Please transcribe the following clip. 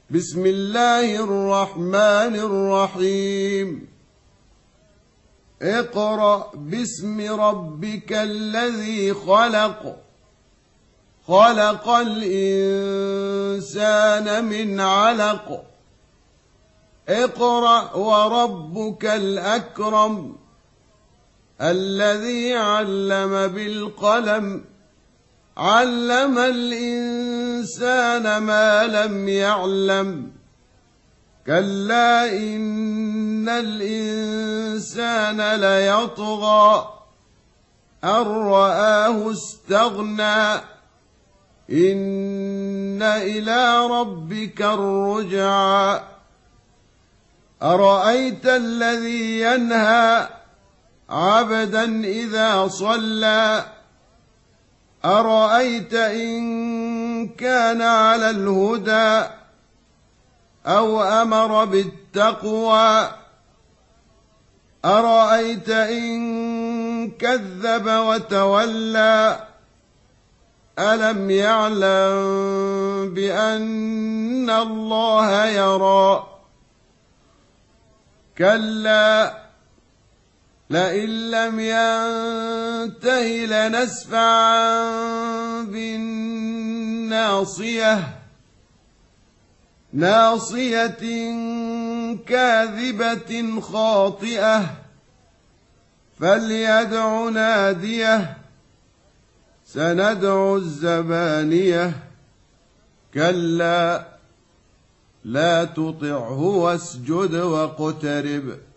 بسم الله الرحمن الرحيم اقرأ باسم ربك الذي خلق خلق الإنسان من علق اقرأ وربك الأكرم الذي علم بالقلم علم الإنسان ما لم يعلم كلا إن الإنسان ليطغى أن رآه استغنى إن إلى ربك الرجعى أرأيت الذي ينهى عبدا إذا صلى أرأيت إن كان على الهدى أو أمر بالتقوى أرأيت إن كذب وتولى ألم يعلم بأن الله يرى كلا لئن لم ينته لنسفعا بالناصية ناصية كاذبة خاطئة فليدع ناديه سندع الزبانية كلا لا تطعه واسجد واقترب